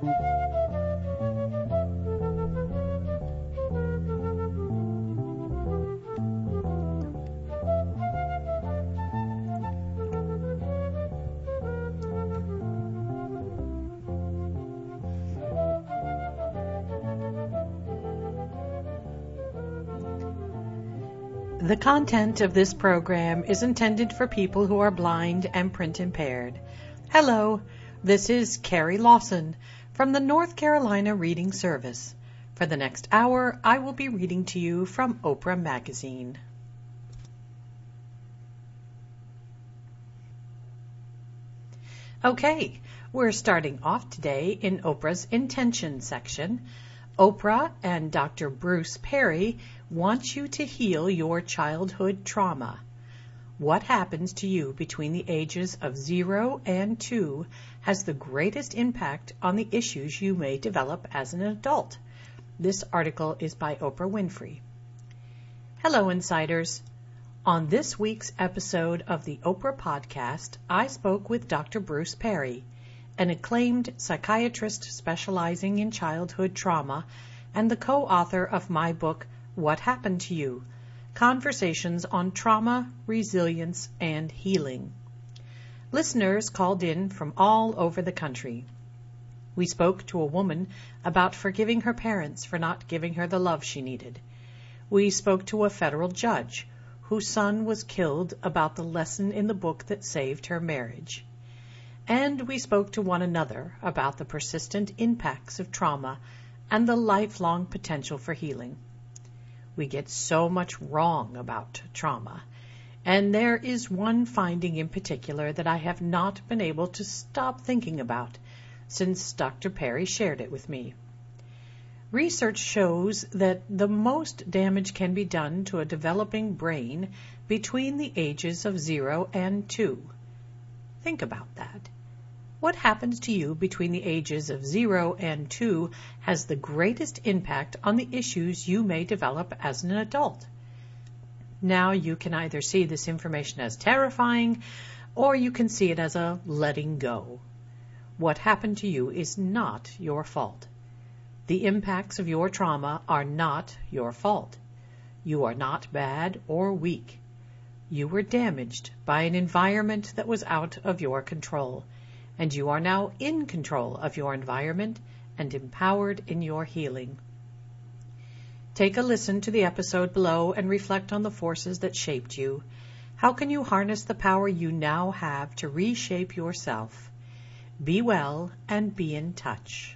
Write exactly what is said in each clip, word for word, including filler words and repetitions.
The content of this program is intended for people who are blind and print impaired. Hello, this is Carrie Lawson from the North Carolina Reading Service. For the next hour, I will be reading to you from Oprah Magazine. Okay, we're starting off today in Oprah's Intention section. Oprah and Doctor Bruce Perry want you to heal your childhood trauma. What happens to you between the ages of zero and two has the greatest impact on the issues you may develop as an adult. This article is by Oprah Winfrey. Hello, Insiders. On this week's episode of the Oprah Podcast, I spoke with Doctor Bruce Perry, an acclaimed psychiatrist specializing in childhood trauma and the co-author of my book, What Happened to You? Conversations on Trauma, Resilience, and Healing. Listeners called in from all over the country. We spoke to a woman about forgiving her parents for not giving her the love she needed. We spoke to a federal judge whose son was killed about the lesson in the book that saved her marriage. And we spoke to one another about the persistent impacts of trauma and the lifelong potential for healing. We get so much wrong about trauma, and there is one finding in particular that I have not been able to stop thinking about since Doctor Perry shared it with me. Research shows that the most damage can be done to a developing brain between the ages of zero and two. Think about that. What happens to you between the ages of zero and two has the greatest impact on the issues you may develop as an adult. Now you can either see this information as terrifying, or you can see it as a letting go. What happened to you is not your fault. The impacts of your trauma are not your fault. You are not bad or weak. You were damaged by an environment that was out of your control, and you are now in control of your environment and empowered in your healing. Take a listen to the episode below and reflect on the forces that shaped you. How can you harness the power you now have to reshape yourself? Be well and be in touch.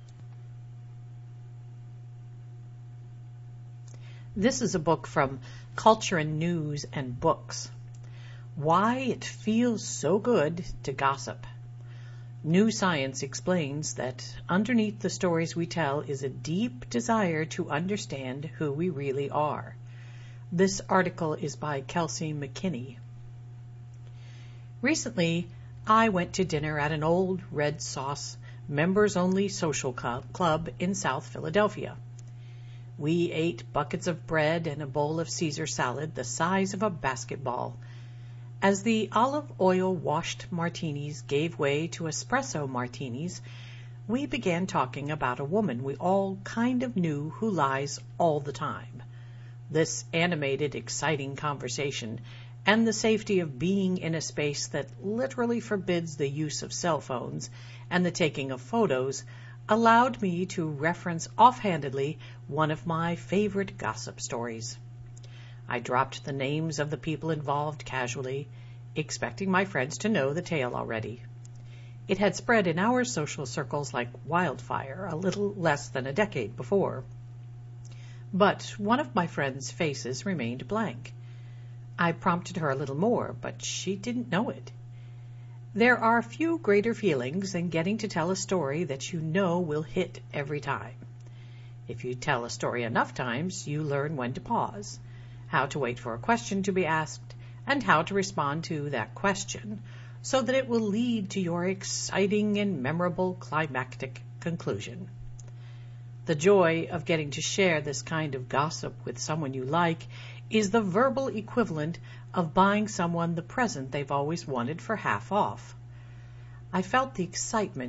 This is a book from Culture and News and Books. Why it feels so good to gossip. New science explains that underneath the stories we tell is a deep desire to understand who we really are. This article is by Kelsey McKinney. Recently, I went to dinner at an old red sauce, members-only social club in South Philadelphia. We ate buckets of bread and a bowl of Caesar salad the size of a basketball. As the olive oil-washed martinis gave way to espresso martinis, we began talking about a woman we all kind of knew who lies all the time. This animated, exciting conversation and the safety of being in a space that literally forbids the use of cell phones and the taking of photos allowed me to reference offhandedly one of my favorite gossip stories. I dropped the names of the people involved casually, expecting my friends to know the tale already. It had spread in our social circles like wildfire a little less than a decade before. But one of my friends' faces remained blank. I prompted her a little more, but she didn't know it. There are few greater feelings than getting to tell a story that you know will hit every time. If you tell a story enough times, you learn when to pause, how to wait for a question to be asked, and how to respond to that question so that it will lead to your exciting and memorable climactic conclusion. The joy of getting to share this kind of gossip with someone you like is the verbal equivalent of buying someone the present they've always wanted for half off. I felt the excitement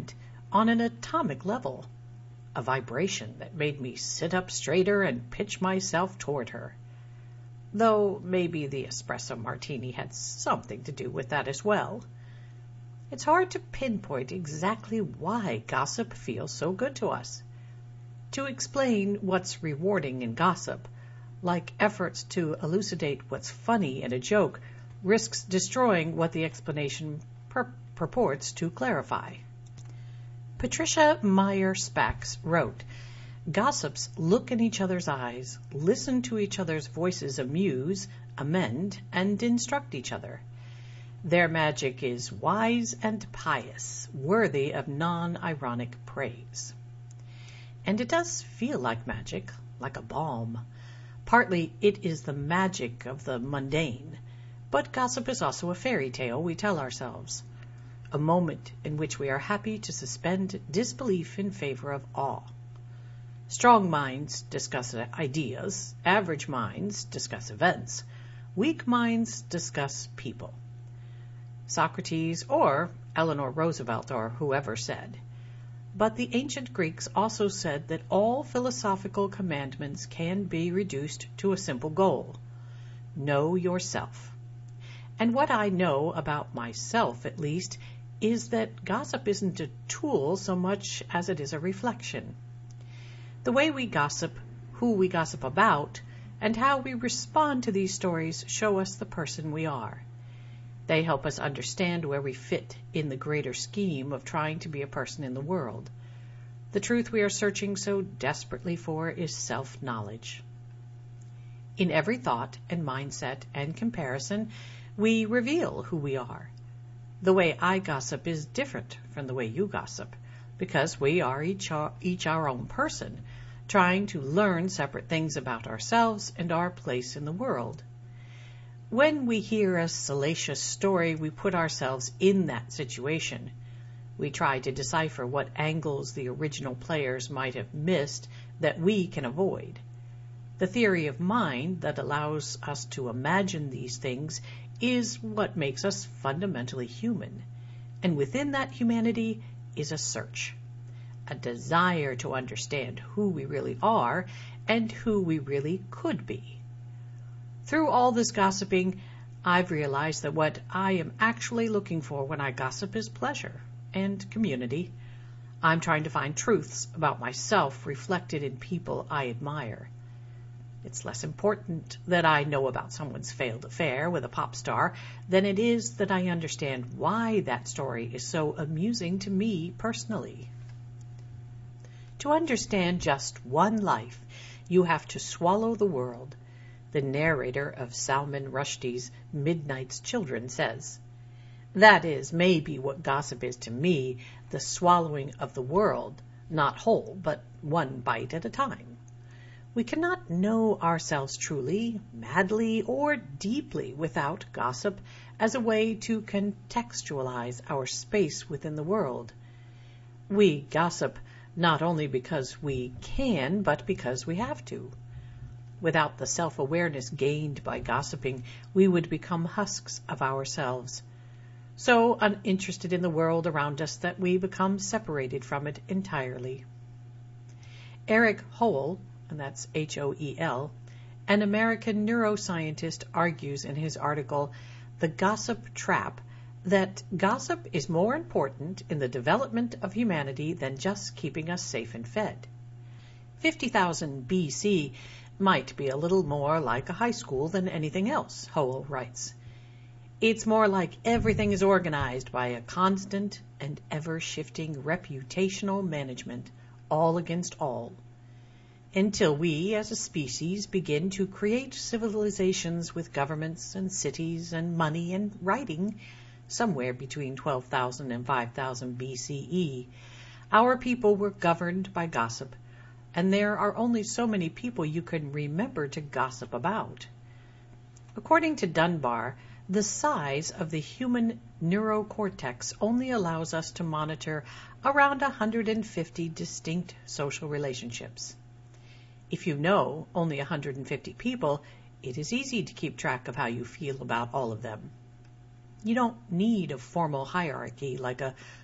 on an atomic level, a vibration that made me sit up straighter and pitch myself toward her. Though maybe the espresso martini had something to do with that as well. It's hard to pinpoint exactly why gossip feels so good to us. To explain what's rewarding in gossip, like efforts to elucidate what's funny in a joke, risks destroying what the explanation pur- purports to clarify. Patricia Meyer Spacks wrote, "Gossips look in each other's eyes, listen to each other's voices amuse, amend, and instruct each other. Their magic is wise and pious, worthy of non-ironic praise." And it does feel like magic, like a balm. Partly it is the magic of the mundane, but gossip is also a fairy tale we tell ourselves, a moment in which we are happy to suspend disbelief in favor of awe. Strong minds discuss ideas, average minds discuss events, weak minds discuss people. Socrates or Eleanor Roosevelt or whoever said, but the ancient Greeks also said that all philosophical commandments can be reduced to a simple goal: know yourself. And what I know about myself, at least, is that gossip isn't a tool so much as it is a reflection. The way we gossip, who we gossip about, and how we respond to these stories show us the person we are. They help us understand where we fit in the greater scheme of trying to be a person in the world. The truth we are searching so desperately for is self-knowledge. In every thought and mindset and comparison, we reveal who we are. The way I gossip is different from the way you gossip, because we are each our, each our own person, trying to learn separate things about ourselves and our place in the world. When we hear a salacious story, we put ourselves in that situation. We try to decipher what angles the original players might have missed that we can avoid. The theory of mind that allows us to imagine these things is what makes us fundamentally human. And within that humanity is a search, a desire to understand who we really are and who we really could be. Through all this gossiping, I've realized that what I am actually looking for when I gossip is pleasure and community. I'm trying to find truths about myself reflected in people I admire. It's less important that I know about someone's failed affair with a pop star than it is that I understand why that story is so amusing to me personally. To understand just one life, you have to swallow the world. The narrator of Salman Rushdie's Midnight's Children says, "That is maybe what gossip is to me, the swallowing of the world, not whole, but one bite at a time. We cannot know ourselves truly, madly, or deeply without gossip as a way to contextualize our space within the world. We gossip not only because we can, but because we have to. Without the self-awareness gained by gossiping, we would become husks of ourselves, so uninterested in the world around us that we become separated from it entirely." Eric Howell, and that's H O E L, an American neuroscientist, argues in his article, "The Gossip Trap," that gossip is more important in the development of humanity than just keeping us safe and fed. fifty thousand B C might be a little more like a high school than anything else, Howell writes. It's more like everything is organized by a constant and ever-shifting reputational management, all against all. Until we, as a species, begin to create civilizations with governments and cities and money and writing, somewhere between twelve thousand and five thousand B C E, our people were governed by gossip, and there are only so many people you can remember to gossip about. According to Dunbar, the size of the human neurocortex only allows us to monitor around one hundred fifty distinct social relationships. If you know only one hundred fifty people, it is easy to keep track of how you feel about all of them. You don't need a formal hierarchy like a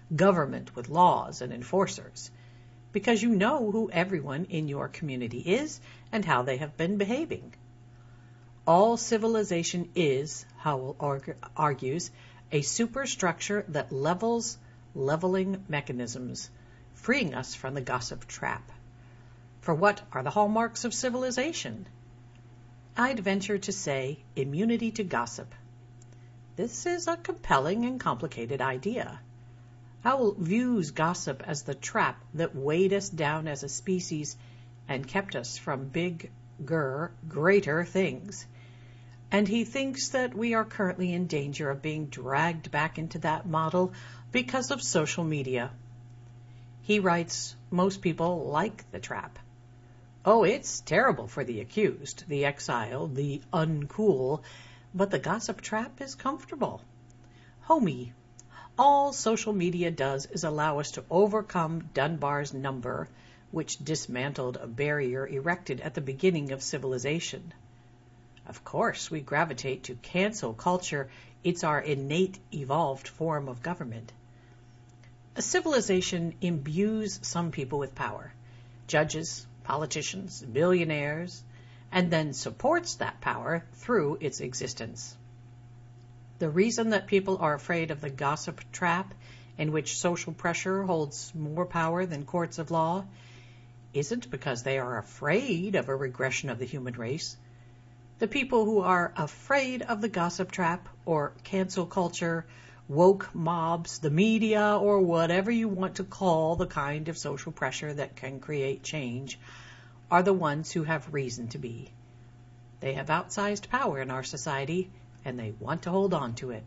government with laws and enforcers, because you know who everyone in your community is and how they have been behaving. All civilization is, Howell argues, a superstructure that levels leveling mechanisms, freeing us from the gossip trap. For what are the hallmarks of civilization? I'd venture to say immunity to gossip. This is a compelling and complicated idea. Howell views gossip as the trap that weighed us down as a species and kept us from bigger, greater things. And he thinks that we are currently in danger of being dragged back into that model because of social media. He writes, most people like the trap. Oh, it's terrible for the accused, the exiled, the uncool, but the gossip trap is comfortable. Homey. All social media does is allow us to overcome Dunbar's number, which dismantled a barrier erected at the beginning of civilization. Of course, we gravitate to cancel culture. It's our innate, evolved form of government. A civilization imbues some people with power, judges, politicians, billionaires, and then supports that power through its existence. The reason that people are afraid of the gossip trap, in which social pressure holds more power than courts of law, isn't because they are afraid of a regression of the human race. The people who are afraid of the gossip trap or cancel culture, woke mobs, the media, or whatever you want to call the kind of social pressure that can create change, are the ones who have reason to be. They have outsized power in our society, and they want to hold on to it.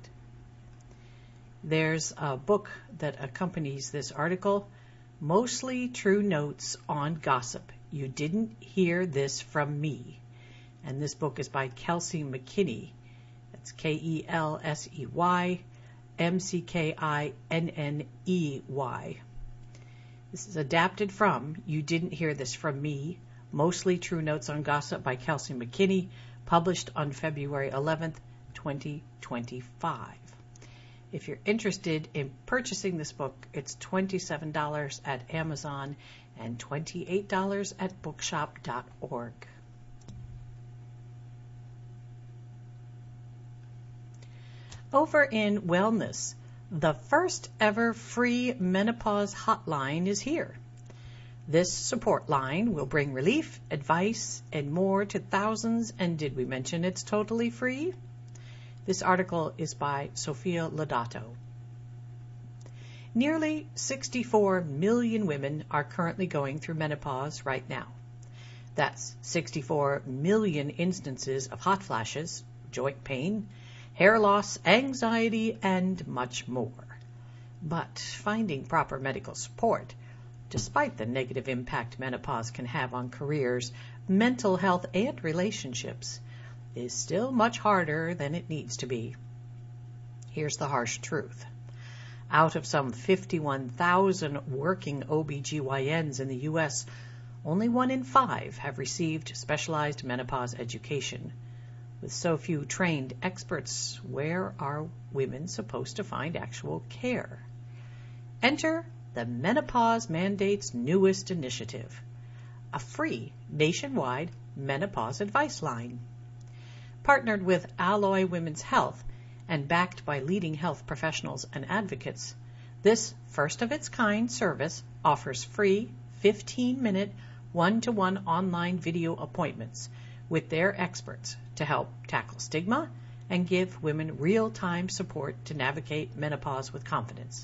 There's a book that accompanies this article, Mostly True Notes on Gossip. You Didn't Hear This From Me. And this book is by Kelsey McKinney. That's K E L S E Y M C K I N N E Y. This is adapted from You Didn't Hear This From Me, Mostly True Notes on Gossip by Kelsey McKinney, published on February eleventh, twenty twenty-five. If you're interested in purchasing this book, it's twenty-seven dollars at Amazon and twenty-eight dollars at bookshop dot org. Over in wellness, the first ever free menopause hotline is here. This support line will bring relief, advice, and more to thousands. And did we mention it's totally free? This article is by Sophia Lodato. Nearly sixty-four million women are currently going through menopause right now. That's sixty-four million instances of hot flashes, joint pain, hair loss, anxiety, and much more. But finding proper medical support, despite the negative impact menopause can have on careers, mental health, and relationships, is still much harder than it needs to be. Here's the harsh truth. Out of some fifty-one thousand working O B G Y Ns in the U S, only one in five have received specialized menopause education. With so few trained experts, where are women supposed to find actual care? Enter the Menopause Mandate's newest initiative, a free nationwide menopause advice line. Partnered with Alloy Women's Health and backed by leading health professionals and advocates, this first-of-its-kind service offers free fifteen-minute one-to-one online video appointments with their experts to help tackle stigma and give women real-time support to navigate menopause with confidence.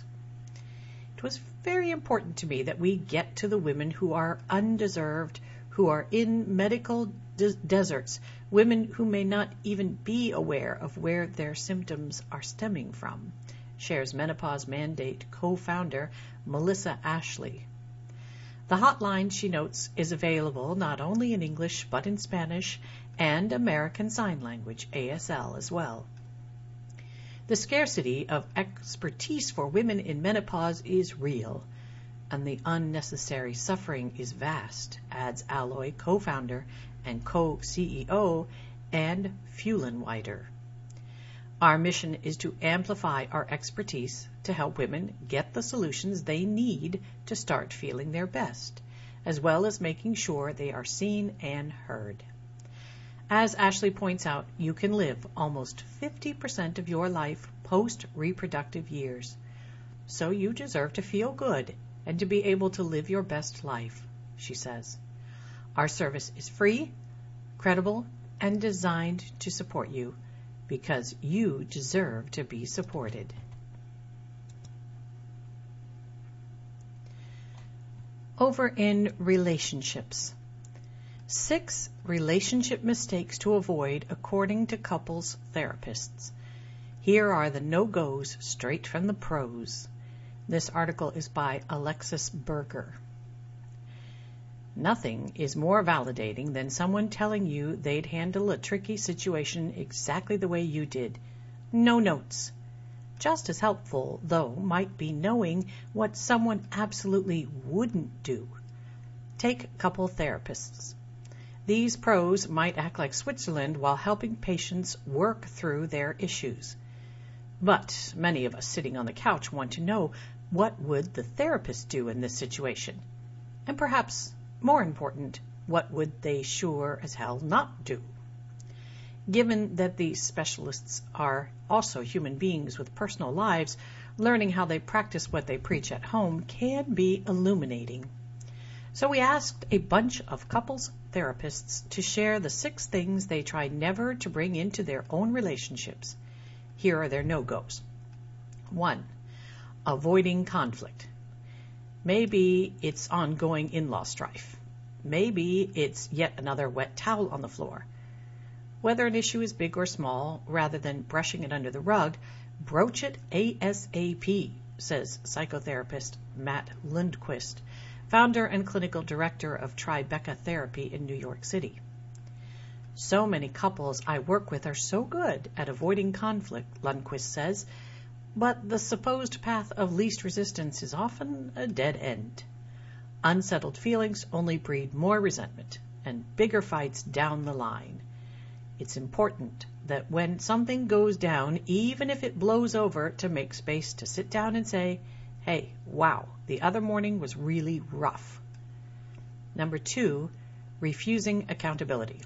It was very important to me that we get to the women who are undeserved, who are in medical de- deserts, women who may not even be aware of where their symptoms are stemming from, shares Menopause Mandate co-founder Melissa Ashley. The hotline, she notes, is available not only in English but in Spanish and American Sign Language, A S L, as well. The scarcity of expertise for women in menopause is real, and the unnecessary suffering is vast, adds Alloy co-founder and co-C E O Anne Fuhlenweider. Our mission is to amplify our expertise to help women get the solutions they need to start feeling their best, as well as making sure they are seen and heard. As Ashley points out, you can live almost fifty percent of your life post-reproductive years, so you deserve to feel good and to be able to live your best life, she says. Our service is free, credible, and designed to support you because you deserve to be supported. Over in relationships. Six relationship mistakes to avoid according to couples therapists. Here are the no-goes straight from the pros. This article is by Alexis Berger. Nothing is more validating than someone telling you they'd handle a tricky situation exactly the way you did. No notes. Just as helpful, though, might be knowing what someone absolutely wouldn't do. Take couple therapists. These pros might act like Switzerland while helping patients work through their issues. But many of us sitting on the couch want to know, what would the therapist do in this situation? And perhaps more important, what would they sure as hell not do? Given that these specialists are also human beings with personal lives, learning how they practice what they preach at home can be illuminating. So we asked a bunch of couples therapists to share the six things they try never to bring into their own relationships. Here are their no-goes. One, avoiding conflict. Maybe it's ongoing in-law strife. Maybe it's yet another wet towel on the floor. Whether an issue is big or small, rather than brushing it under the rug, broach it ASAP, says psychotherapist Matt Lundquist, founder and clinical director of Tribeca Therapy in New York City. So many couples I work with are so good at avoiding conflict, Lundquist says, but the supposed path of least resistance is often a dead end. Unsettled feelings only breed more resentment and bigger fights down the line. It's important that when something goes down, even if it blows over, to make space to sit down and say, hey, wow, the other morning was really rough. Number two, refusing accountability.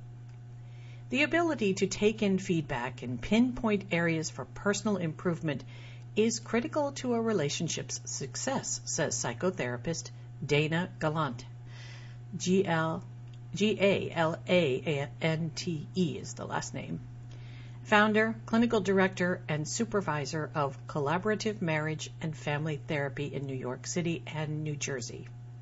The ability to take in feedback and pinpoint areas for personal improvement is critical to a relationship's success, says psychotherapist Dana Galante. G L G A L A N T E is the last name. Founder, clinical director, and supervisor of Collaborative Marriage and Family Therapy in New York City and New Jersey.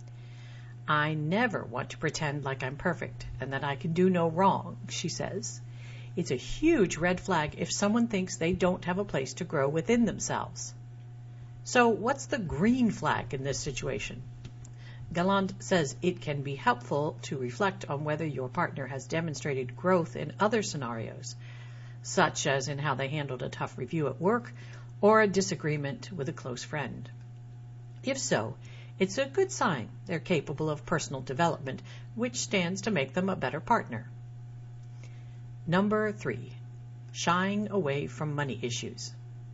I never want to pretend like I'm perfect and that I can do no wrong, she says. It's a huge red flag if someone thinks they don't have a place to grow within themselves. So what's the green flag in this situation? Galante says it can be helpful to reflect on whether your partner has demonstrated growth in other scenarios, such as in how they handled a tough review at work or a disagreement with a close friend. If so, it's a good sign they're capable of personal development, which stands to make them a better partner. Number three, shying away from money issues.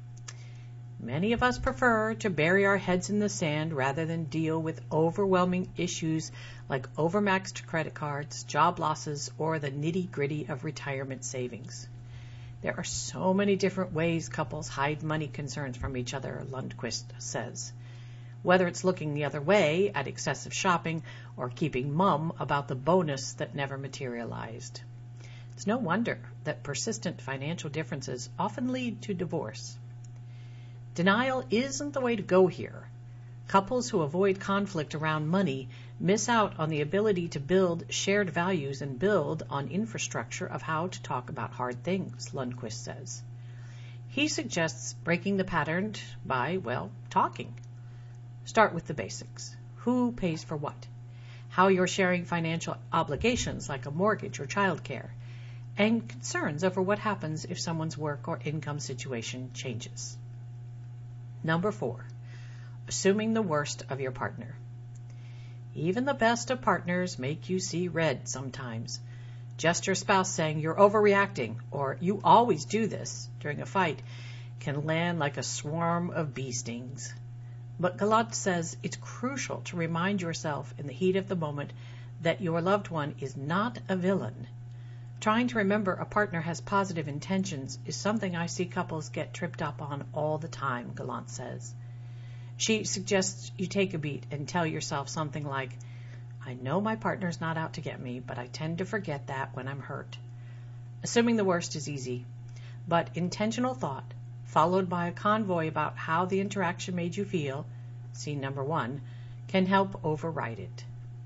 Many of us prefer to bury our heads in the sand rather than deal with overwhelming issues like overmaxed credit cards, job losses, or the nitty-gritty of retirement savings. There are so many different ways couples hide money concerns from each other, Lundquist says. Whether it's looking the other way at excessive shopping or keeping mum about the bonus that never materialized. It's no wonder that persistent financial differences often lead to divorce. Denial isn't the way to go here. Couples who avoid conflict around money miss out on the ability to build shared values and build on infrastructure of how to talk about hard things, Lundquist says. He suggests breaking the pattern by, well, talking. Start with the basics. Who pays for what? How you're sharing financial obligations like a mortgage or childcare, and concerns over what happens if someone's work or income situation changes. Number four, assuming the worst of your partner. Even the best of partners make you see red sometimes. Just your spouse saying you're overreacting or you always do this during a fight can land like a swarm of bee stings. But Gallant says it's crucial to remind yourself in the heat of the moment that your loved one is not a villain. Trying to remember a partner has positive intentions is something I see couples get tripped up on all the time, Gallant says. She suggests you take a beat and tell yourself something like, I know my partner's not out to get me, but I tend to forget that when I'm hurt. Assuming the worst is easy, but intentional thought, followed by a convoy about how the interaction made you feel, scene number one, can help override it.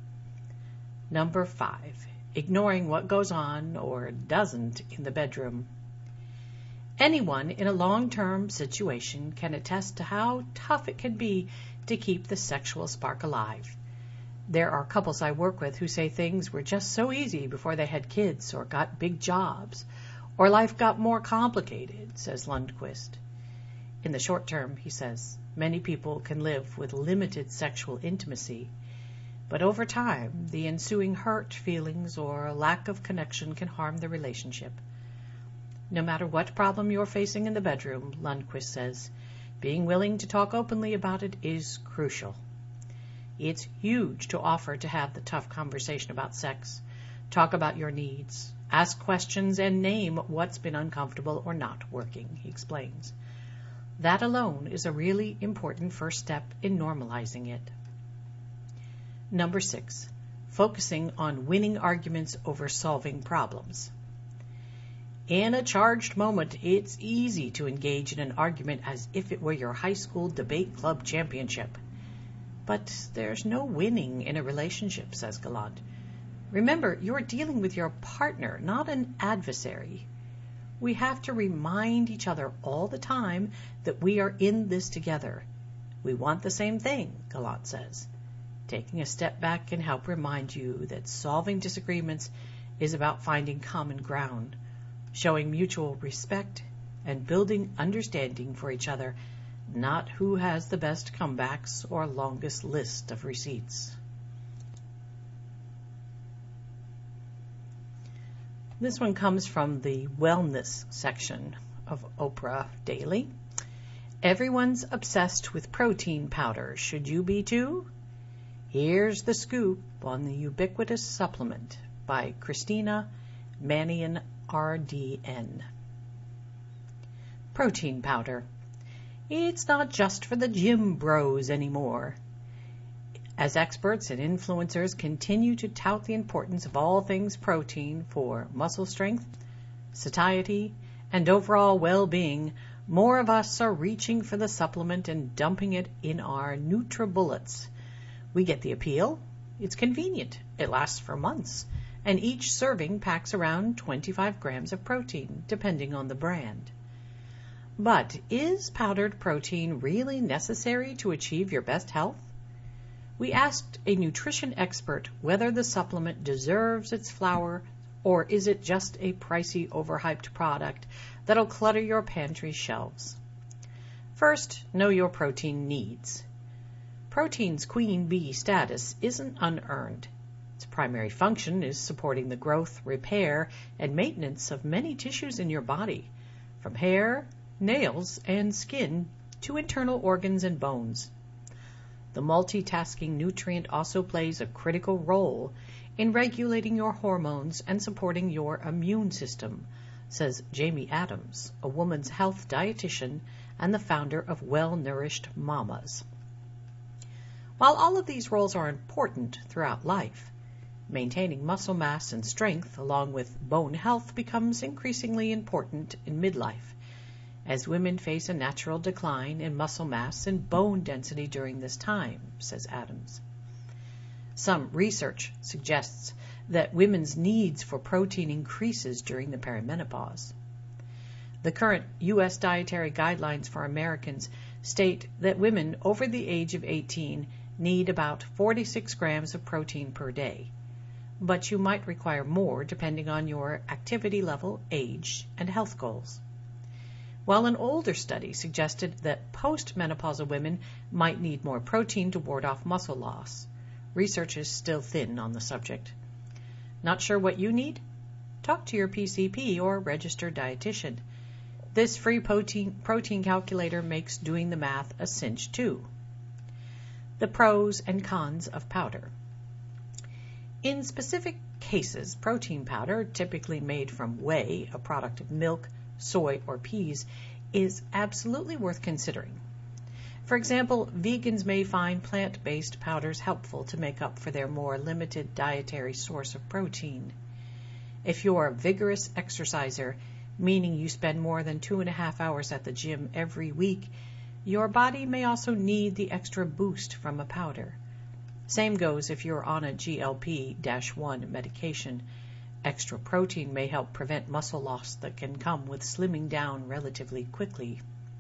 Number five, ignoring what goes on or doesn't in the bedroom. Anyone in a long-term situation can attest to how tough it can be to keep the sexual spark alive. There are couples I work with who say things were just so easy before they had kids or got big jobs, or life got more complicated, says Lundquist. In the short term, he says, many people can live with limited sexual intimacy, but over time, the ensuing hurt feelings or lack of connection can harm the relationship. No matter what problem you're facing in the bedroom, Lundquist says, being willing to talk openly about it is crucial. It's huge to offer to have the tough conversation about sex, talk about your needs, ask questions, and name what's been uncomfortable or not working, he explains. That alone is a really important first step in normalizing it. Number six, focusing on winning arguments over solving problems. In a charged moment, it's easy to engage in an argument as if it were your high school debate club championship. But there's no winning in a relationship, says Gallant. Remember, you're dealing with your partner, not an adversary. We have to remind each other all the time that we are in this together. We want the same thing, Gallant says. Taking a step back can help remind you that solving disagreements is about finding common ground, showing mutual respect, and building understanding for each other, not who has the best comebacks or longest list of receipts. This one comes from the wellness section of Oprah Daily. Everyone's obsessed with protein powder. Should you be too? Here's the scoop on the ubiquitous supplement by Christina Mannion, R D N. Protein powder. It's not just for the gym bros anymore. As experts and influencers continue to tout the importance of all things protein for muscle strength, satiety, and overall well-being, more of us are reaching for the supplement and dumping it in our NutriBullets. We get the appeal. It's convenient. It lasts for months. And each serving packs around twenty-five grams of protein, depending on the brand. But is powdered protein really necessary to achieve your best health? We asked a nutrition expert whether the supplement deserves its flower, or is it just a pricey, overhyped product that'll clutter your pantry shelves. First, know your protein needs. Protein's queen bee status isn't unearned. Its primary function is supporting the growth, repair, and maintenance of many tissues in your body, from hair, nails, and skin to internal organs and bones. The multitasking nutrient also plays a critical role in regulating your hormones and supporting your immune system, says Jamie Adams, a woman's health dietitian and the founder of Well Nourished Mamas. While all of these roles are important throughout life, maintaining muscle mass and strength along with bone health becomes increasingly important in midlife, as women face a natural decline in muscle mass and bone density during this time, says Adams. Some research suggests that women's needs for protein increases during the perimenopause. The current U S dietary guidelines for Americans state that women over the age of eighteen need about forty-six grams of protein per day, but you might require more depending on your activity level, age, and health goals. While an older study suggested that postmenopausal women might need more protein to ward off muscle loss, research is still thin on the subject. Not sure what you need? Talk to your P C P or registered dietitian. This free protein, protein calculator makes doing the math a cinch too. The pros and cons of powder. In specific cases, protein powder, typically made from whey, a product of milk, soy, or peas, is absolutely worth considering. For example, vegans may find plant-based powders helpful to make up for their more limited dietary source of protein. If you're a vigorous exerciser, meaning you spend more than two and a half hours at the gym every week, your body may also need the extra boost from a powder. Same goes if you're on a G L P one medication. Extra protein may help prevent muscle loss that can come with slimming down relatively quickly.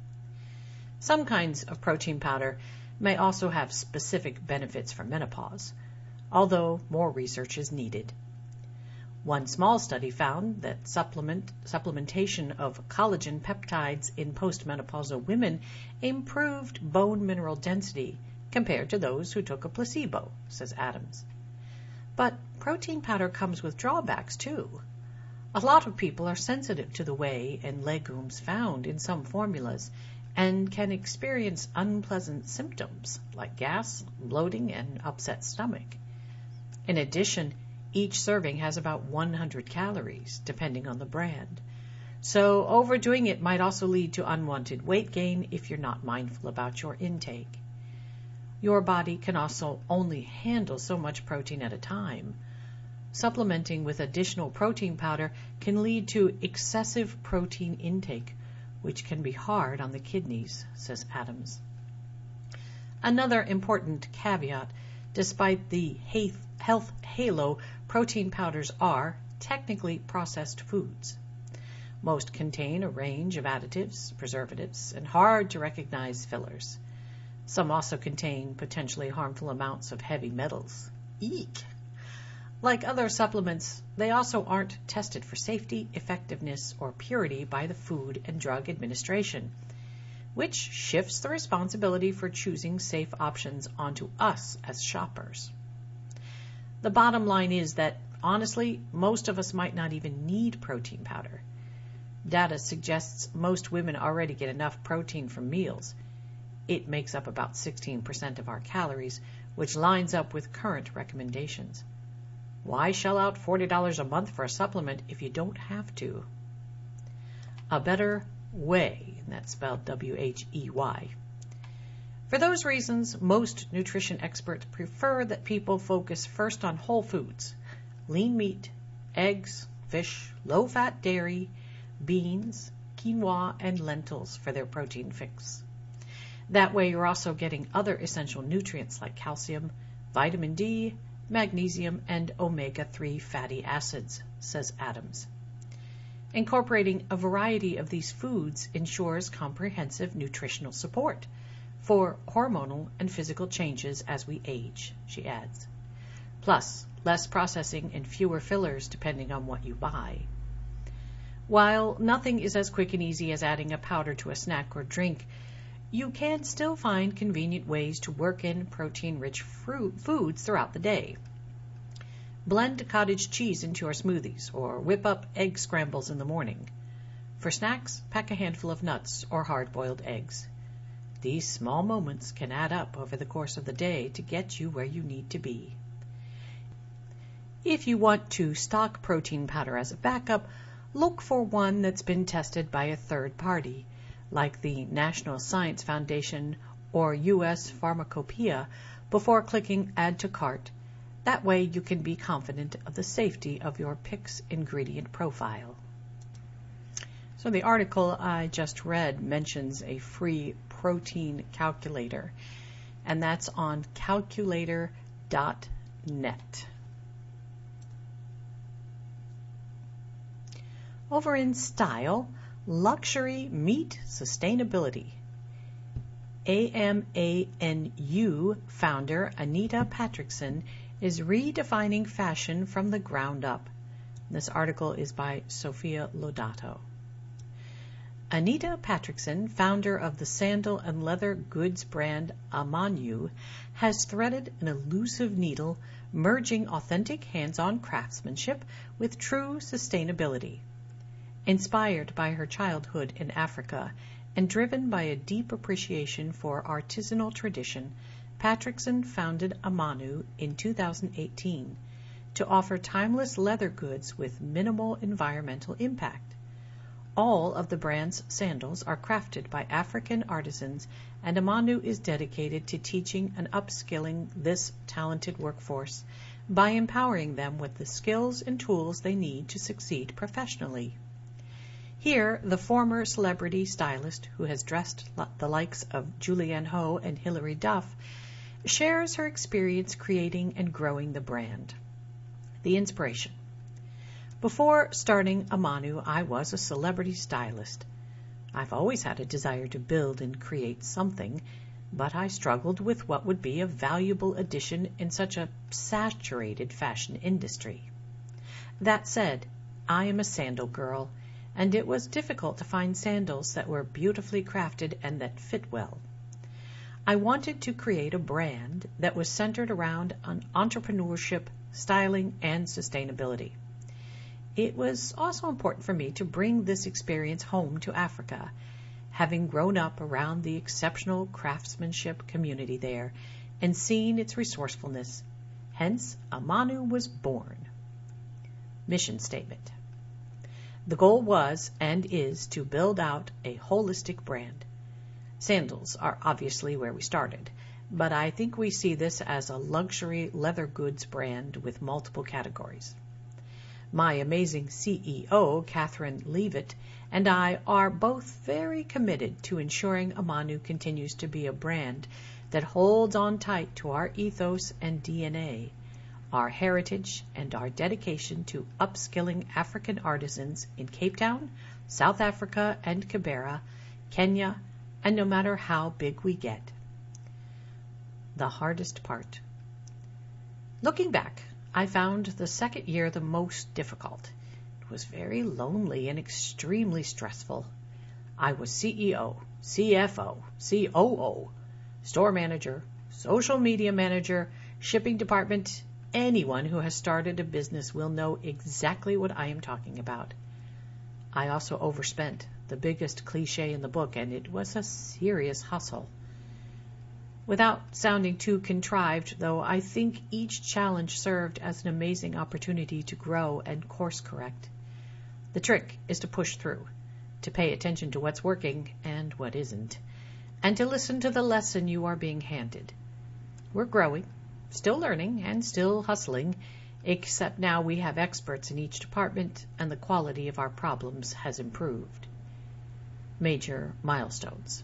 Some kinds of protein powder may also have specific benefits for menopause, although more research is needed. One small study found that supplement, supplementation of collagen peptides in postmenopausal women improved bone mineral density compared to those who took a placebo, says Adams. But protein powder comes with drawbacks too. A lot of people are sensitive to the whey and legumes found in some formulas and can experience unpleasant symptoms like gas, bloating, and upset stomach. In addition, each serving has about one hundred calories, depending on the brand. So overdoing it might also lead to unwanted weight gain if you're not mindful about your intake. Your body can also only handle so much protein at a time. Supplementing with additional protein powder can lead to excessive protein intake, which can be hard on the kidneys, says Adams. Another important caveat, despite the health halo, protein powders are technically processed foods. Most contain a range of additives, preservatives, and hard-to-recognize fillers. Some also contain potentially harmful amounts of heavy metals. Eek! Like other supplements, they also aren't tested for safety, effectiveness, or purity by the Food and Drug Administration, which shifts the responsibility for choosing safe options onto us as shoppers. The bottom line is that, honestly, most of us might not even need protein powder. Data suggests most women already get enough protein from meals. It makes up about sixteen percent of our calories, which lines up with current recommendations. Why shell out forty dollars a month for a supplement if you don't have to? A better way, and that's spelled W H E Y. For those reasons, most nutrition experts prefer that people focus first on whole foods, lean meat, eggs, fish, low-fat dairy, beans, quinoa, and lentils for their protein fix. That way you're also getting other essential nutrients like calcium, vitamin D, magnesium, and omega three fatty acids, says Adams. Incorporating a variety of these foods ensures comprehensive nutritional support for hormonal and physical changes as we age, she adds. Plus, less processing and fewer fillers depending on what you buy. While nothing is as quick and easy as adding a powder to a snack or drink, you can still find convenient ways to work in protein-rich fruit foods throughout the day. Blend cottage cheese into your smoothies or whip up egg scrambles in the morning. For snacks, pack a handful of nuts or hard-boiled eggs. These small moments can add up over the course of the day to get you where you need to be. If you want to stock protein powder as a backup, look for one that's been tested by a third party, like the National Science Foundation or U S Pharmacopeia, before clicking Add to Cart. That way you can be confident of the safety of your P I C's ingredient profile. So the article I just read mentions a free protein calculator, and that's on calculator dot net. Over in style, luxury meat sustainability. A M A N U founder Anita Patrickson is redefining fashion from the ground up. This article is by Sophia Lodato. Anita Patrickson, founder of the sandal and leather goods brand Amanu, has threaded an elusive needle, merging authentic hands-on craftsmanship with true sustainability. Inspired by her childhood in Africa and driven by a deep appreciation for artisanal tradition, Patrickson founded Amanu in two thousand eighteen to offer timeless leather goods with minimal environmental impact. All of the brand's sandals are crafted by African artisans, and Amanu is dedicated to teaching and upskilling this talented workforce by empowering them with the skills and tools they need to succeed professionally. Here, the former celebrity stylist who has dressed the likes of Julianne Hough and Hilary Duff shares her experience creating and growing the brand. The inspiration. Before starting Amanu, I was a celebrity stylist. I've always had a desire to build and create something, but I struggled with what would be a valuable addition in such a saturated fashion industry. That said, I am a sandal girl, and it was difficult to find sandals that were beautifully crafted and that fit well. I wanted to create a brand that was centered around an entrepreneurship, styling, and sustainability. It was also important for me to bring this experience home to Africa, having grown up around the exceptional craftsmanship community there and seen its resourcefulness. Hence, Amanu was born. Mission statement. The goal was and is to build out a holistic brand. Sandals are obviously where we started, but I think we see this as a luxury leather goods brand with multiple categories. My amazing C E O, Catherine Leavitt, and I are both very committed to ensuring Amanu continues to be a brand that holds on tight to our ethos and D N A, our heritage, and our dedication to upskilling African artisans in Cape Town, South Africa, and Kibera, Kenya, and no matter how big we get. The hardest part. Looking back, I found the second year the most difficult. It was very lonely and extremely stressful. I was C E O, C F O, C O O, store manager, social media manager, shipping department. Anyone who has started a business will know exactly what I am talking about. I also overspent, the biggest cliche in the book, and it was a serious hustle. Without sounding too contrived, though, I think each challenge served as an amazing opportunity to grow and course correct. The trick is to push through, to pay attention to what's working and what isn't, and to listen to the lesson you are being handed. We're growing, still learning, and still hustling, except now we have experts in each department, and the quality of our problems has improved. Major milestones.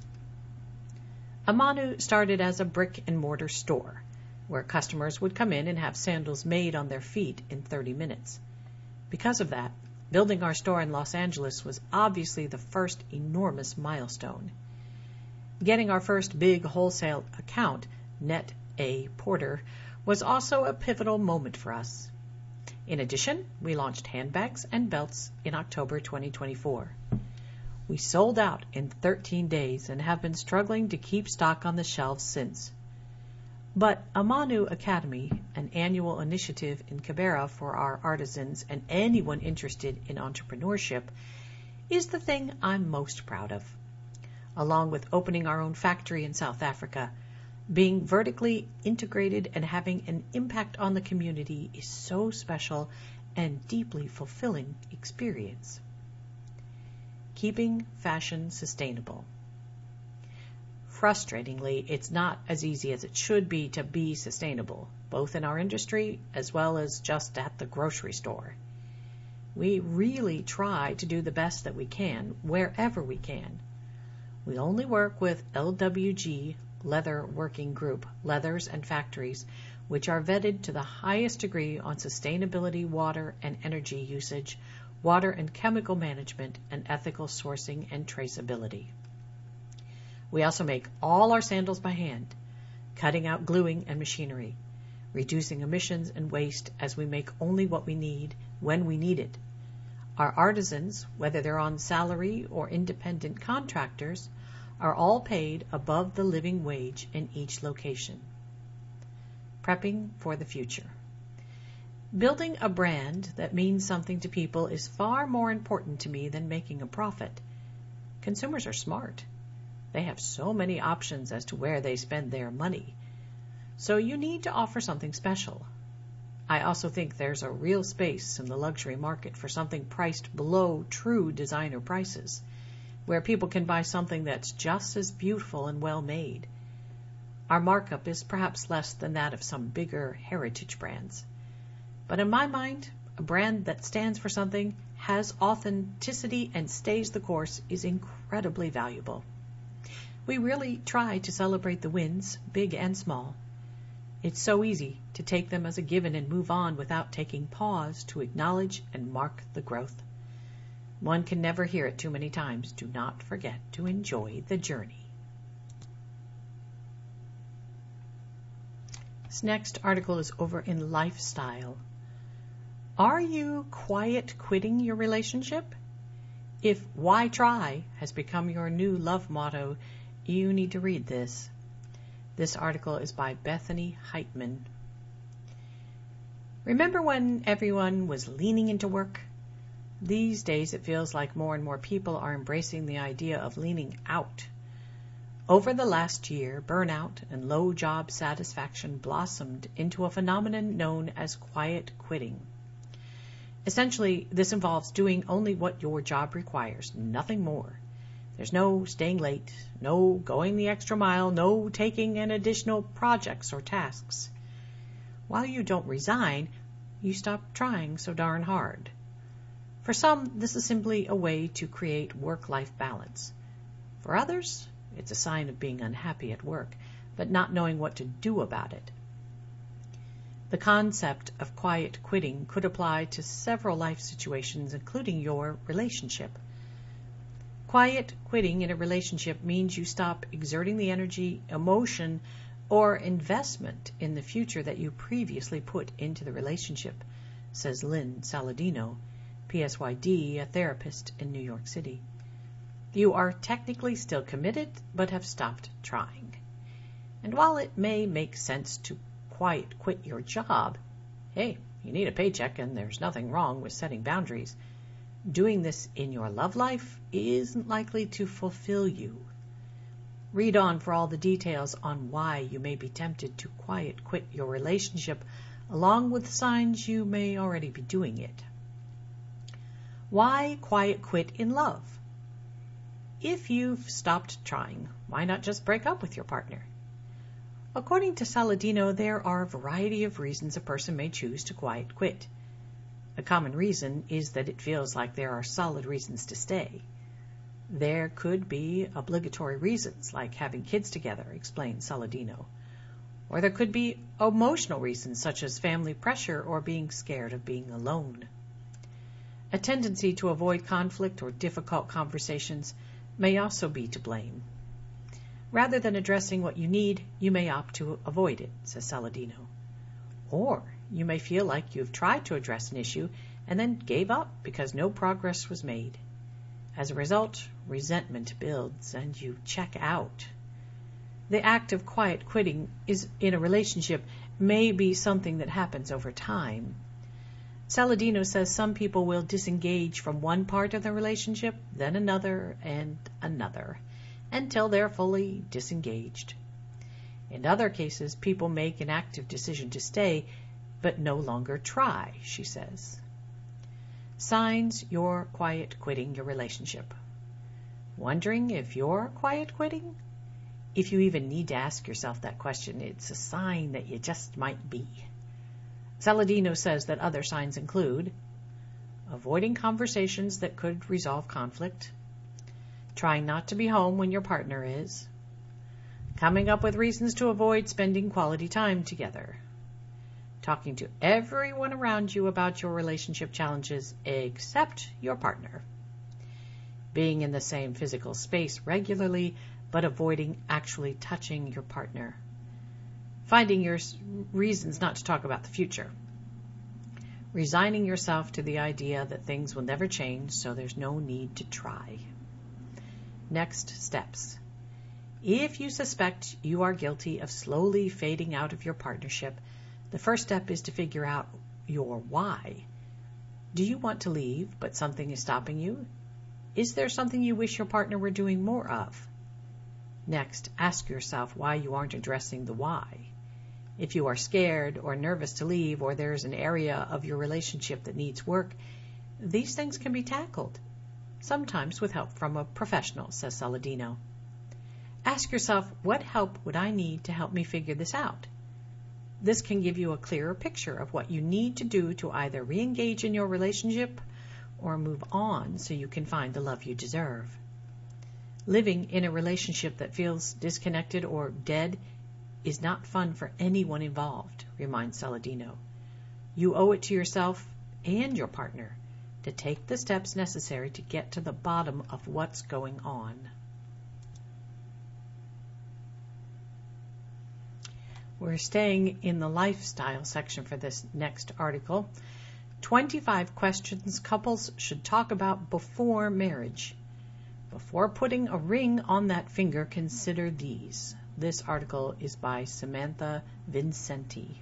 Amanu started as a brick-and-mortar store, where customers would come in and have sandals made on their feet in thirty minutes. Because of that, building our store in Los Angeles was obviously the first enormous milestone. Getting our first big wholesale account, Net A Porter, was also a pivotal moment for us. In addition, we launched handbags and belts in October twenty twenty-four. We sold out in thirteen days and have been struggling to keep stock on the shelves since. But Amanu Academy, an annual initiative in Kibera for our artisans and anyone interested in entrepreneurship, is the thing I'm most proud of. Along with opening our own factory in South Africa, being vertically integrated and having an impact on the community is so special and deeply fulfilling experience. Keeping fashion sustainable. Frustratingly, it's not as easy as it should be to be sustainable, both in our industry as well as just at the grocery store. We really try to do the best that we can wherever we can. We only work with L W G Leather Working Group, leathers and factories, which are vetted to the highest degree on sustainability, water and energy usage, water and chemical management, and ethical sourcing and traceability. We also make all our sandals by hand, cutting out gluing and machinery, reducing emissions and waste as we make only what we need when we need it. Our artisans, whether they're on salary or independent contractors, are all paid above the living wage in each location. Prepping for the future. Building a brand that means something to people is far more important to me than making a profit. Consumers are smart. They have so many options as to where they spend their money. So you need to offer something special. I also think there's a real space in the luxury market for something priced below true designer prices, where people can buy something that's just as beautiful and well made. Our markup is perhaps less than that of some bigger heritage brands. But in my mind, a brand that stands for something, has authenticity, and stays the course is incredibly valuable. We really try to celebrate the wins, big and small. It's so easy to take them as a given and move on without taking pause to acknowledge and mark the growth. One can never hear it too many times. Do not forget to enjoy the journey. This next article is over in Lifestyle. Are you quiet quitting your relationship? If "why try" has become your new love motto, you need to read this. This article is by Bethany Heitman. Remember when everyone was leaning into work? These days it feels like more and more people are embracing the idea of leaning out. Over the last year, burnout and low job satisfaction blossomed into a phenomenon known as quiet quitting. Essentially, this involves doing only what your job requires, nothing more. There's no staying late, no going the extra mile, no taking in additional projects or tasks. While you don't resign, you stop trying so darn hard. For some, this is simply a way to create work-life balance. For others, it's a sign of being unhappy at work, but not knowing what to do about it. The concept of quiet quitting could apply to several life situations, including your relationship. Quiet quitting in a relationship means you stop exerting the energy, emotion, or investment in the future that you previously put into the relationship, says Lynn Saladino, P S Y D, a therapist in New York City. You are technically still committed, but have stopped trying. And while it may make sense to quiet quit your job, hey, you need a paycheck and there's nothing wrong with setting boundaries. Doing this in your love life isn't likely to fulfill you. Read on for all the details on why you may be tempted to quiet quit your relationship, along with signs you may already be doing it. Why quiet quit in love? If you've stopped trying, why not just break up with your partner? According to Saladino, there are a variety of reasons a person may choose to quiet quit. A common reason is that it feels like there are solid reasons to stay. There could be obligatory reasons, like having kids together, explains Saladino. Or there could be emotional reasons, such as family pressure or being scared of being alone. A tendency to avoid conflict or difficult conversations may also be to blame. Rather than addressing what you need, you may opt to avoid it, says Saladino. Or you may feel like you've tried to address an issue and then gave up because no progress was made. As a result, resentment builds and you check out. The act of quiet quitting is in a relationship may be something that happens over time. Saladino says some people will disengage from one part of the relationship, then another and another, until they're fully disengaged. In other cases, people make an active decision to stay, but no longer try, she says. Signs you're quiet quitting your relationship. Wondering if you're quiet quitting? If you even need to ask yourself that question, it's a sign that you just might be. Saladino says that other signs include avoiding conversations that could resolve conflict, trying not to be home when your partner is, coming up with reasons to avoid spending quality time together, talking to everyone around you about your relationship challenges except your partner, being in the same physical space regularly but avoiding actually touching your partner, finding your reasons not to talk about the future, resigning yourself to the idea that things will never change, so there's no need to try. Next steps. If you suspect you are guilty of slowly fading out of your partnership, the first step is to figure out your why. Do you want to leave, but something is stopping you? Is there something you wish your partner were doing more of? Next, ask yourself why you aren't addressing the why. If you are scared or nervous to leave, or there's an area of your relationship that needs work, these things can be tackled, sometimes with help from a professional, says Saladino. Ask yourself, what help would I need to help me figure this out? This can give you a clearer picture of what you need to do to either re-engage in your relationship or move on so you can find the love you deserve. Living in a relationship that feels disconnected or dead is not fun for anyone involved, reminds Saladino. You owe it to yourself and your partner to take the steps necessary to get to the bottom of what's going on. We're staying in the lifestyle section for this next article. twenty-five questions couples should talk about before marriage. Before putting a ring on that finger, consider these. This article is by Samantha Vincenti.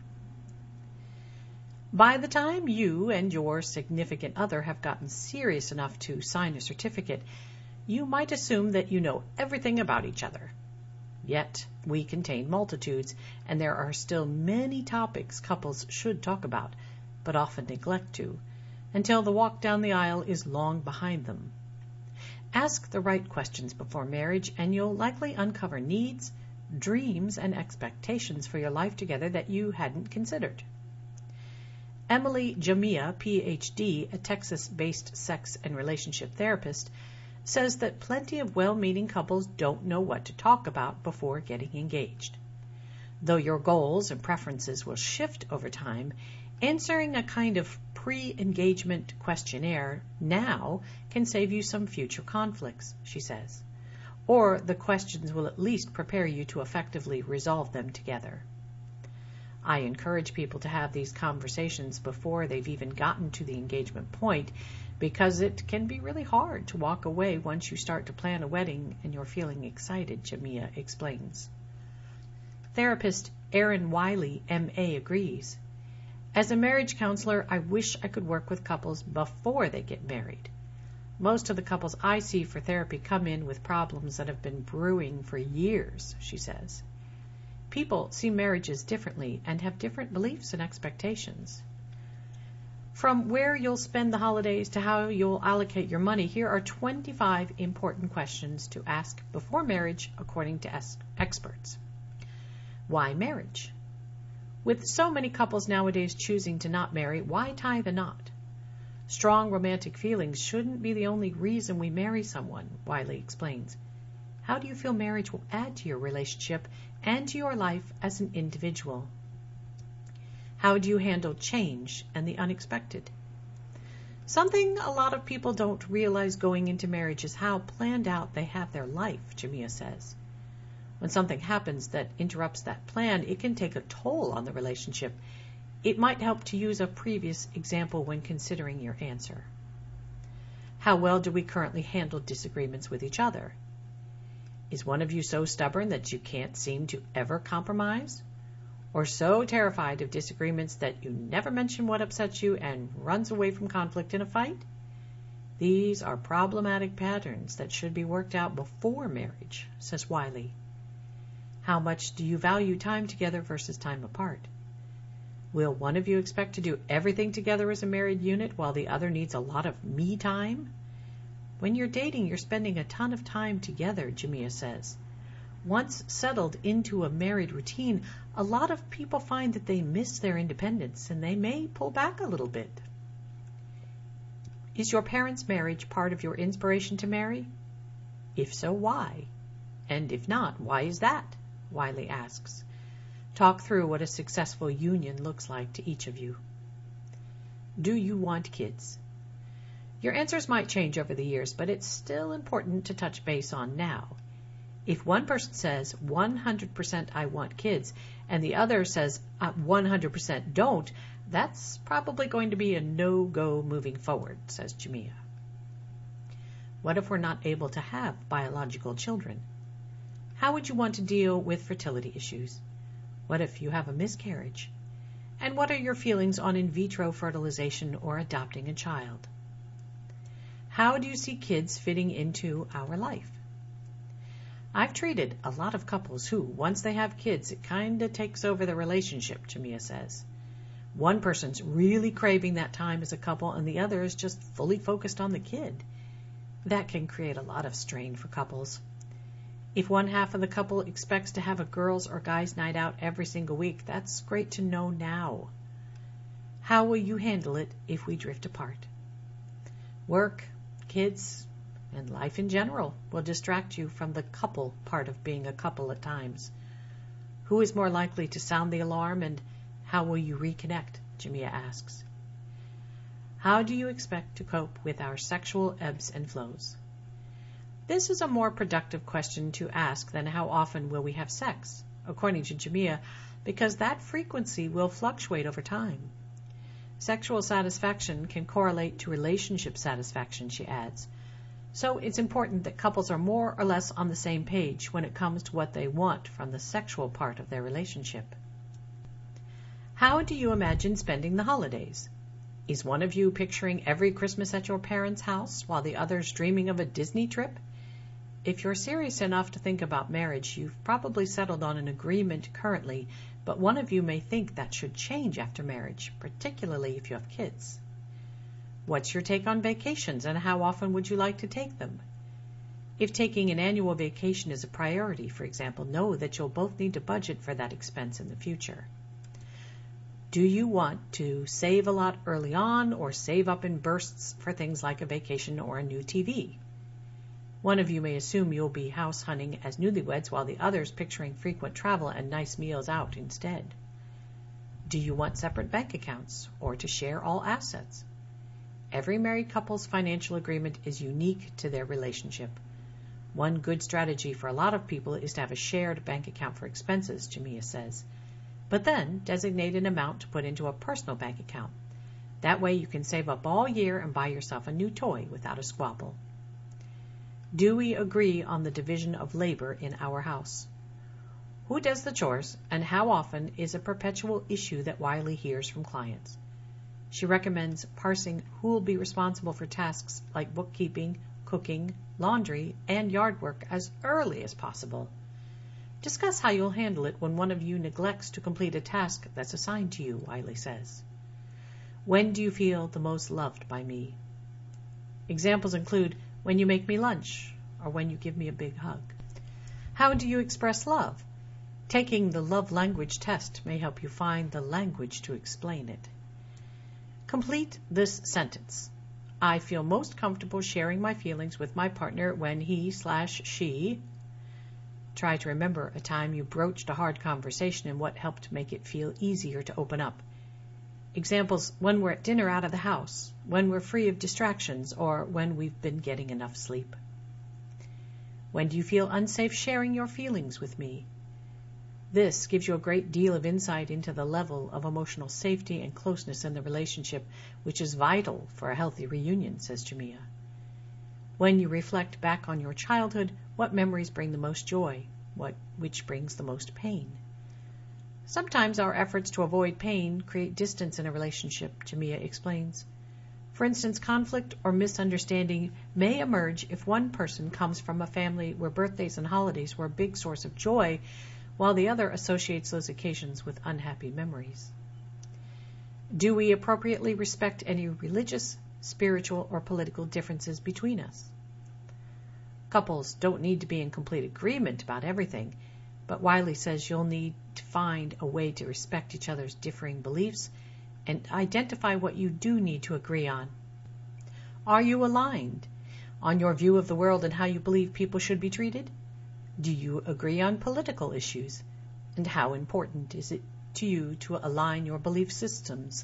By the time you and your significant other have gotten serious enough to sign a certificate, you might assume that you know everything about each other. Yet, we contain multitudes, and there are still many topics couples should talk about, but often neglect to, until the walk down the aisle is long behind them. Ask the right questions before marriage, and you'll likely uncover needs, dreams, and expectations for your life together that you hadn't considered. Emily Jamia, P H D, a Texas-based sex and relationship therapist, says that plenty of well-meaning couples don't know what to talk about before getting engaged. Though your goals and preferences will shift over time, answering a kind of pre-engagement questionnaire now can save you some future conflicts, she says. Or the questions will at least prepare you to effectively resolve them together. I encourage people to have these conversations before they've even gotten to the engagement point, because it can be really hard to walk away once you start to plan a wedding and you're feeling excited, Jamia explains. Therapist Erin Wiley, M A, agrees. As a marriage counselor, I wish I could work with couples before they get married. Most of the couples I see for therapy come in with problems that have been brewing for years, she says. People see marriages differently and have different beliefs and expectations. From where you'll spend the holidays to how you'll allocate your money, here are twenty-five important questions to ask before marriage, according to experts. Why marriage? With so many couples nowadays choosing to not marry, why tie the knot? Strong romantic feelings shouldn't be the only reason we marry someone, Wiley explains. How do you feel marriage will add to your relationship and to your life as an individual? How do you handle change and the unexpected? Something a lot of people don't realize going into marriage is how planned out they have their life, Jamia says. When something happens that interrupts that plan, it can take a toll on the relationship. It might help to use a previous example when considering your answer. How well do we currently handle disagreements with each other? Is one of you so stubborn that you can't seem to ever compromise? Or so terrified of disagreements that you never mention what upsets you and runs away from conflict in a fight? These are problematic patterns that should be worked out before marriage, says Wiley. How much do you value time together versus time apart? Will one of you expect to do everything together as a married unit while the other needs a lot of me time? When you're dating, you're spending a ton of time together, Jamia says. Once settled into a married routine, a lot of people find that they miss their independence and they may pull back a little bit. Is your parents' marriage part of your inspiration to marry? If so, why? And if not, why is that? Wiley asks. Talk through what a successful union looks like to each of you. Do you want kids? Your answers might change over the years, but it's still important to touch base on now. If one person says one hundred percent I want kids and the other says uh, one hundred percent don't, that's probably going to be a no-go moving forward, says Jamia. What if we're not able to have biological children? How would you want to deal with fertility issues? What if you have a miscarriage? And what are your feelings on in vitro fertilization or adopting a child? How do you see kids fitting into our life? I've treated a lot of couples who, once they have kids, it kind of takes over the relationship, Jamia says. One person's really craving that time as a couple, and the other is just fully focused on the kid. That can create a lot of strain for couples. If one half of the couple expects to have a girls' or guys' night out every single week, that's great to know now. How will you handle it if we drift apart? Work, kids, and life in general will distract you from the couple part of being a couple at times. Who is more likely to sound the alarm, and how will you reconnect? Jamia asks. How do you expect to cope with our sexual ebbs and flows? This is a more productive question to ask than how often will we have sex, according to Jamia, because that frequency will fluctuate over time. Sexual satisfaction can correlate to relationship satisfaction, she adds. So it's important that couples are more or less on the same page when it comes to what they want from the sexual part of their relationship. How do you imagine spending the holidays? Is one of you picturing every Christmas at your parents' house while the other's dreaming of a Disney trip? If you're serious enough to think about marriage, you've probably settled on an agreement currently, but one of you may think that should change after marriage, particularly if you have kids. What's your take on vacations, and how often would you like to take them? If taking an annual vacation is a priority, for example, know that you'll both need to budget for that expense in the future. Do you want to save a lot early on or save up in bursts for things like a vacation or a new T V? One of you may assume you'll be house hunting as newlyweds while the other's picturing frequent travel and nice meals out instead. Do you want separate bank accounts or to share all assets? Every married couple's financial agreement is unique to their relationship. One good strategy for a lot of people is to have a shared bank account for expenses, Jamia says, but then designate an amount to put into a personal bank account. That way you can save up all year and buy yourself a new toy without a squabble. Do we agree on the division of labor in our house? Who does the chores, and how often is a perpetual issue that Wiley hears from clients. She recommends parsing who will be responsible for tasks like bookkeeping, cooking, laundry, and yard work as early as possible. Discuss how you'll handle it when one of you neglects to complete a task that's assigned to you, Wiley says. When do you feel the most loved by me? Examples include when you make me lunch or when you give me a big hug. How do you express love? Taking the love language test may help you find the language to explain it. Complete this sentence. I feel most comfortable sharing my feelings with my partner when he slash she. Try to remember a time you broached a hard conversation and what helped make it feel easier to open up. Examples: when we're at dinner out of the house, when we're free of distractions, or when we've been getting enough sleep. When do you feel unsafe sharing your feelings with me? This gives you a great deal of insight into the level of emotional safety and closeness in the relationship, which is vital for a healthy reunion, says Jamia. When you reflect back on your childhood, what memories bring the most joy? What which brings the most pain? Sometimes our efforts to avoid pain create distance in a relationship, Jamia explains. For instance, conflict or misunderstanding may emerge if one person comes from a family where birthdays and holidays were a big source of joy, while the other associates those occasions with unhappy memories. Do we appropriately respect any religious, spiritual, or political differences between us? Couples don't need to be in complete agreement about everything, but Wiley says you'll need to find a way to respect each other's differing beliefs and identify what you do need to agree on. Are you aligned on your view of the world and how you believe people should be treated? Do you agree on political issues? And how important is it to you to align your belief systems?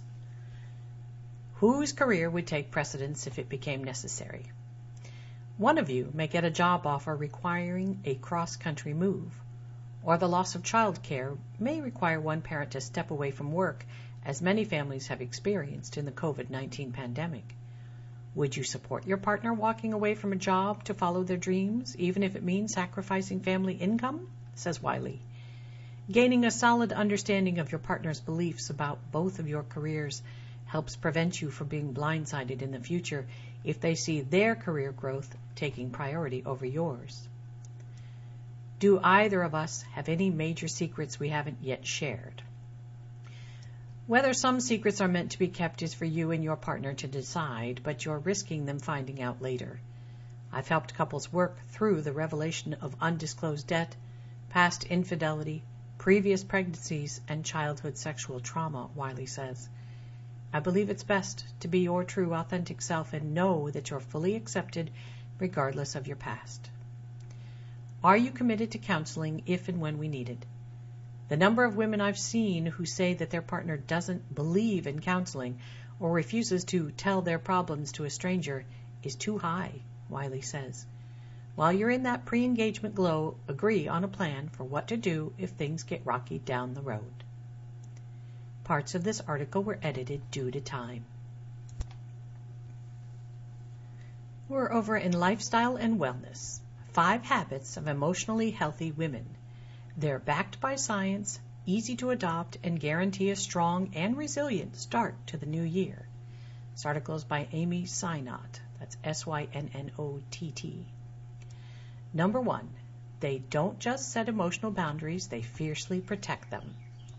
Whose career would take precedence if it became necessary? One of you may get a job offer requiring a cross-country move, or the loss of child care may require one parent to step away from work, as many families have experienced in the COVID nineteen pandemic. Would you support your partner walking away from a job to follow their dreams, even if it means sacrificing family income? Says Wiley. Gaining a solid understanding of your partner's beliefs about both of your careers helps prevent you from being blindsided in the future if they see their career growth taking priority over yours. Do either of us have any major secrets we haven't yet shared? Whether some secrets are meant to be kept is for you and your partner to decide, but you're risking them finding out later. I've helped couples work through the revelation of undisclosed debt, past infidelity, previous pregnancies, and childhood sexual trauma, Wiley says. I believe it's best to be your true, authentic self and know that you're fully accepted regardless of your past. Are you committed to counseling if and when we need it? The number of women I've seen who say that their partner doesn't believe in counseling or refuses to tell their problems to a stranger is too high, Wiley says. While you're in that pre-engagement glow, agree on a plan for what to do if things get rocky down the road. Parts of this article were edited due to time. We're over in Lifestyle and Wellness. Five Habits of Emotionally Healthy Women. They're backed by science, easy to adopt, and guarantee a strong and resilient start to the new year. This article is by Amy Synott. That's S Y N N O T T. Number one, they don't just set emotional boundaries, they fiercely protect them.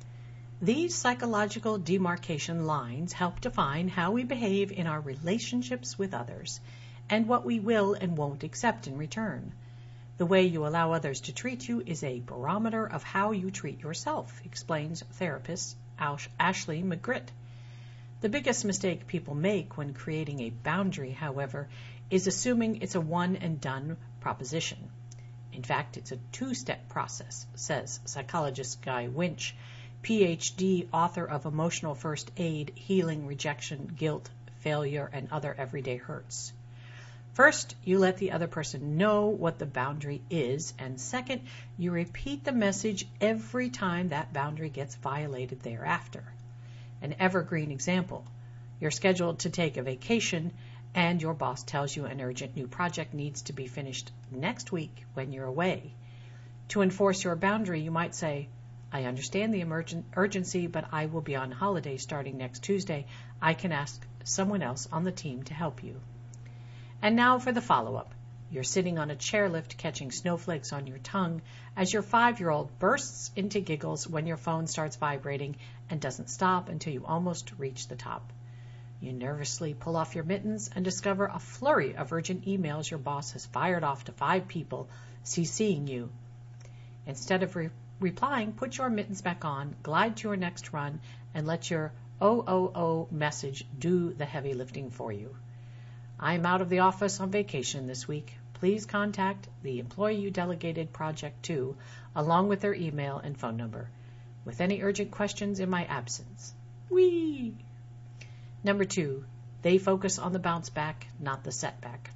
These psychological demarcation lines help define how we behave in our relationships with others and what we will and won't accept in return. The way you allow others to treat you is a barometer of how you treat yourself, explains therapist Ashley McGritt. The biggest mistake people make when creating a boundary, however, is assuming it's a one-and-done proposition. In fact, it's a two-step process, says psychologist Guy Winch, P H D, author of Emotional First Aid, Healing, Rejection, Guilt, Failure, and Other Everyday Hurts. First, you let the other person know what the boundary is, and second, you repeat the message every time that boundary gets violated thereafter. An evergreen example: you're scheduled to take a vacation, and your boss tells you an urgent new project needs to be finished next week when you're away. To enforce your boundary, you might say, I understand the emergent urgency, but I will be on holiday starting next Tuesday. I can ask someone else on the team to help you. And now for the follow-up. You're sitting on a chairlift catching snowflakes on your tongue as your five-year-old bursts into giggles when your phone starts vibrating and doesn't stop until you almost reach the top. You nervously pull off your mittens and discover a flurry of urgent emails your boss has fired off to five people, CCing you. Instead of re- replying, put your mittens back on, glide to your next run, and let your oh oh oh message do the heavy lifting for you. I'm out of the office on vacation this week. Please contact the employee you delegated project to, along with their email and phone number, with any urgent questions in my absence. Whee! Number two, they focus on the bounce back, not the setback.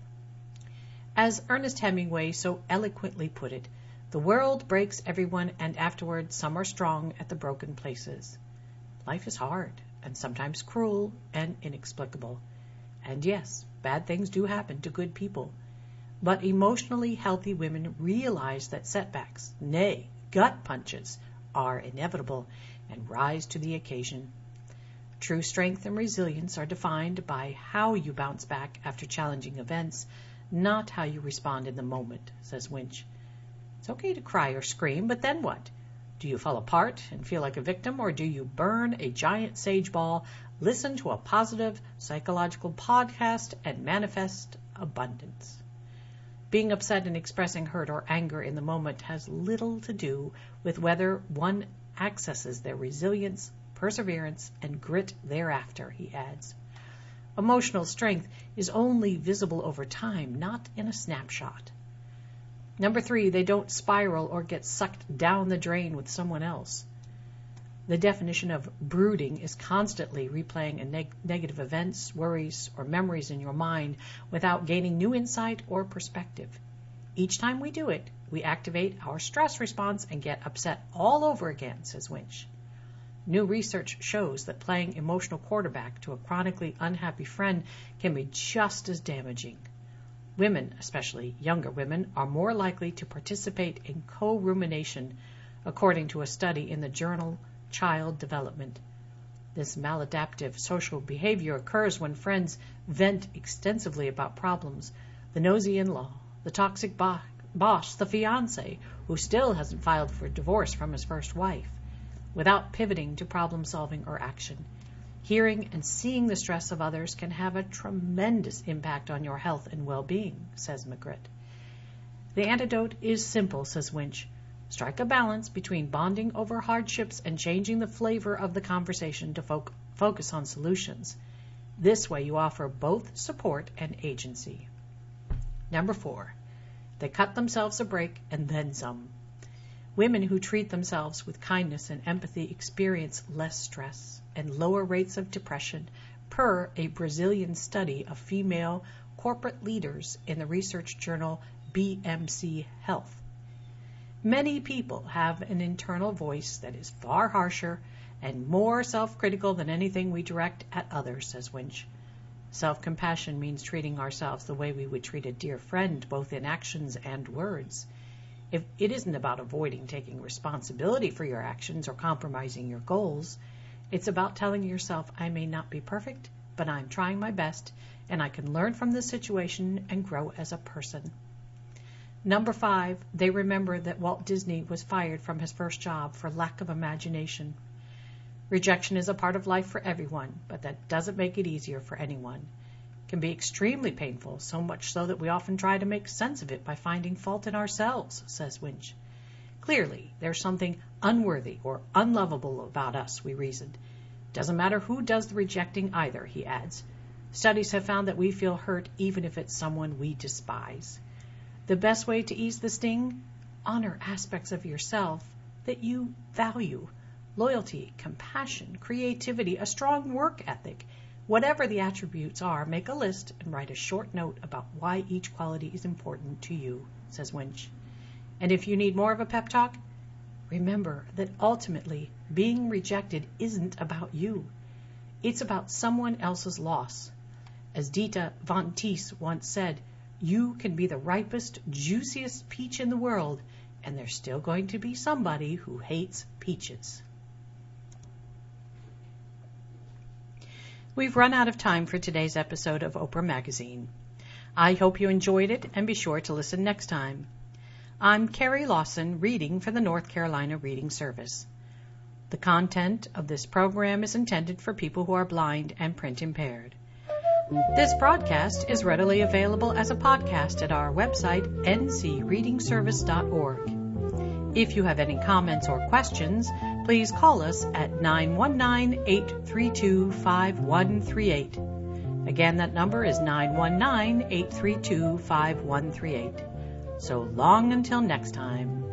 As Ernest Hemingway so eloquently put it, the world breaks everyone, and afterward some are strong at the broken places. Life is hard, and sometimes cruel and inexplicable. And yes, bad things do happen to good people. But emotionally healthy women realize that setbacks, nay, gut punches, are inevitable and rise to the occasion. True strength and resilience are defined by how you bounce back after challenging events, not how you respond in the moment, says Winch. It's okay to cry or scream, but then what? Do you fall apart and feel like a victim, or do you burn a giant sage ball, listen to a positive psychological podcast, and manifest abundance? Being upset and expressing hurt or anger in the moment has little to do with whether one accesses their resilience, perseverance, and grit thereafter, he adds. Emotional strength is only visible over time, not in a snapshot. Number three, they don't spiral or get sucked down the drain with someone else. The definition of brooding is constantly replaying a neg- negative events, worries, or memories in your mind without gaining new insight or perspective. Each time we do it, we activate our stress response and get upset all over again, says Winch. New research shows that playing emotional quarterback to a chronically unhappy friend can be just as damaging. Women, especially younger women, are more likely to participate in co-rumination according to a study in the journal Child Development. This maladaptive social behavior occurs when friends vent extensively about problems, the nosy in-law, the toxic bo- boss, the fiancé, who still hasn't filed for divorce from his first wife, without pivoting to problem-solving or action. Hearing and seeing the stress of others can have a tremendous impact on your health and well-being, says McGritt. The antidote is simple, says Winch. Strike a balance between bonding over hardships and changing the flavor of the conversation to fo- focus on solutions. This way you offer both support and agency. Number four, they cut themselves a break and then some. Women who treat themselves with kindness and empathy experience less stress and lower rates of depression, per a Brazilian study of female corporate leaders in the research journal B M C Health. Many people have an internal voice that is far harsher and more self-critical than anything we direct at others, says Winch. Self-compassion means treating ourselves the way we would treat a dear friend, both in actions and words. If it isn't about avoiding taking responsibility for your actions or compromising your goals, it's about telling yourself, I may not be perfect, but I'm trying my best, and I can learn from this situation and grow as a person. Number five, they remember that Walt Disney was fired from his first job for lack of imagination. Rejection is a part of life for everyone, but that doesn't make it easier for anyone. It can be extremely painful, so much so that we often try to make sense of it by finding fault in ourselves, says Winch. Clearly, there's something unworthy or unlovable about us, we reasoned. Doesn't matter who does the rejecting either, he adds. Studies have found that we feel hurt even if it's someone we despise. The best way to ease the sting? Honor aspects of yourself that you value. Loyalty, compassion, creativity, a strong work ethic. Whatever the attributes are, make a list and write a short note about why each quality is important to you, says Winch. And if you need more of a pep talk, remember that ultimately being rejected isn't about you. It's about someone else's loss. As Dita Von Teese once said, you can be the ripest, juiciest peach in the world, and there's still going to be somebody who hates peaches. We've run out of time for today's episode of Oprah Magazine. I hope you enjoyed it, and be sure to listen next time. I'm Carrie Lawson, reading for the North Carolina Reading Service. The content of this program is intended for people who are blind and print impaired. This broadcast is readily available as a podcast at our website, n c reading service dot org. If you have any comments or questions, please call us at nine one nine, eight three two, five one three eight. Again, that number is nine one nine, eight three two, five one three eight. So long until next time.